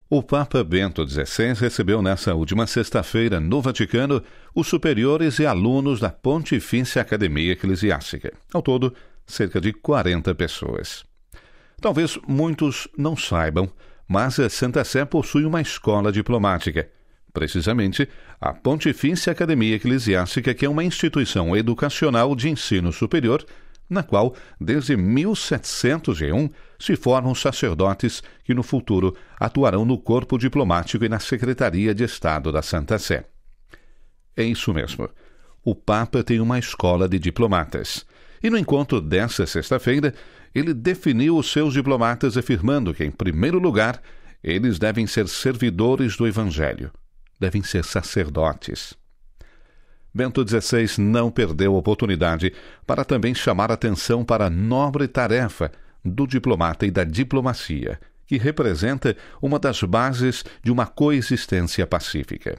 O Papa Bento XVI recebeu nesta última sexta-feira, no Vaticano, os superiores e alunos da Pontifícia Academia Eclesiástica. Ao todo, cerca de 40 pessoas. Talvez muitos não saibam, mas a Santa Sé possui uma escola diplomática. Precisamente, a Pontifícia Academia Eclesiástica, que é uma instituição educacional de ensino superior, na qual, desde 1701, se formam sacerdotes que no futuro atuarão no corpo diplomático e na Secretaria de Estado da Santa Sé. É isso mesmo. O Papa tem uma escola de diplomatas. E no encontro desta sexta-feira, ele definiu os seus diplomatas afirmando que, em primeiro lugar, eles devem ser servidores do Evangelho. Devem ser sacerdotes. Bento XVI não perdeu a oportunidade para também chamar atenção para a nobre tarefa do diplomata e da diplomacia, que representa uma das bases de uma coexistência pacífica.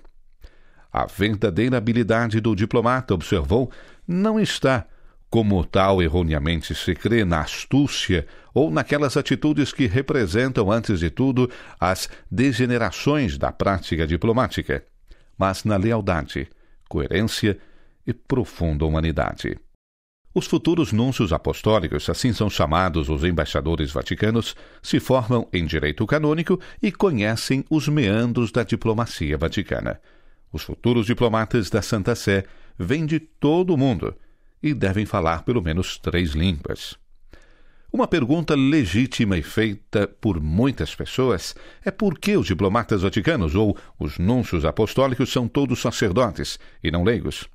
A verdadeira habilidade do diplomata, observou, não está, como tal erroneamente se crê, na astúcia ou naquelas atitudes que representam, antes de tudo, as degenerações da prática diplomática, mas na lealdade, coerência e profunda humanidade. Os futuros núncios apostólicos, assim são chamados os embaixadores vaticanos, se formam em direito canônico e conhecem os meandros da diplomacia vaticana. Os futuros diplomatas da Santa Sé vêm de todo o mundo e devem falar pelo menos 3 línguas. Uma pergunta legítima e feita por muitas pessoas é por que os diplomatas vaticanos ou os núncios apostólicos são todos sacerdotes e não leigos.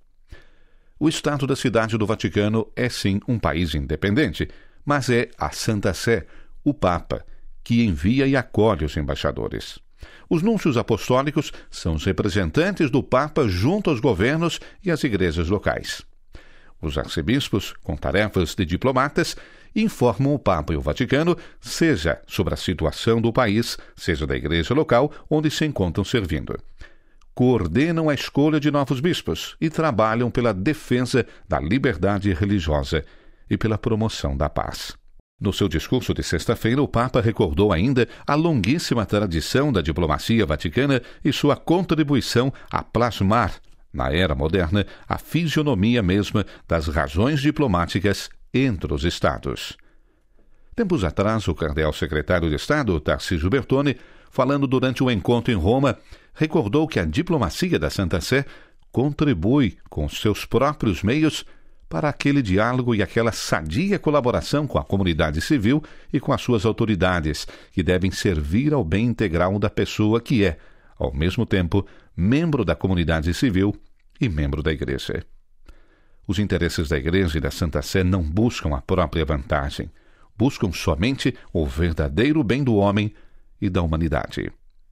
O Estado da Cidade do Vaticano é sim um país independente, mas é a Santa Sé, o Papa, que envia e acolhe os embaixadores. Os núncios apostólicos são os representantes do Papa junto aos governos e às igrejas locais. Os arcebispos, com tarefas de diplomatas, informam o Papa e o Vaticano, seja sobre a situação do país, seja da igreja local onde se encontram servindo. Coordenam a escolha de novos bispos e trabalham pela defesa da liberdade religiosa e pela promoção da paz. No seu discurso de sexta-feira, o Papa recordou ainda a longuíssima tradição da diplomacia vaticana e sua contribuição a plasmar, na era moderna, a fisionomia mesma das razões diplomáticas entre os Estados. Tempos atrás, o cardeal secretário de Estado, Tarcísio Bertone, falando durante um encontro em Roma, recordou que a diplomacia da Santa Sé contribui com seus próprios meios para aquele diálogo e aquela sadia colaboração com a comunidade civil e com as suas autoridades, que devem servir ao bem integral da pessoa que é, ao mesmo tempo, membro da comunidade civil e membro da Igreja. Os interesses da Igreja e da Santa Sé não buscam a própria vantagem, buscam somente o verdadeiro bem do homem e da humanidade.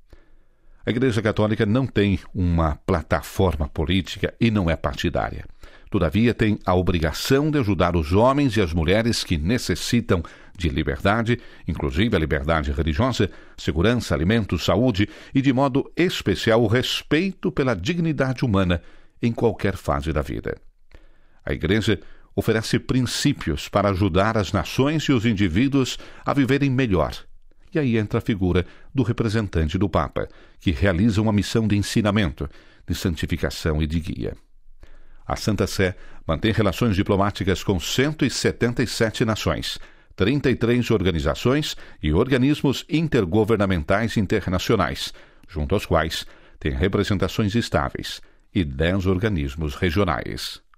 A Igreja Católica não tem uma plataforma política e não é partidária. Todavia, tem a obrigação de ajudar os homens e as mulheres que necessitam de liberdade, inclusive a liberdade religiosa, segurança, alimentos, saúde e, de modo especial, o respeito pela dignidade humana em qualquer fase da vida. A Igreja oferece princípios para ajudar as nações e os indivíduos a viverem melhor. E aí entra a figura do representante do Papa, que realiza uma missão de ensinamento, de santificação e de guia. A Santa Sé mantém relações diplomáticas com 177 nações, 33 organizações e organismos intergovernamentais internacionais, junto aos quais tem representações estáveis, e 10 organismos regionais.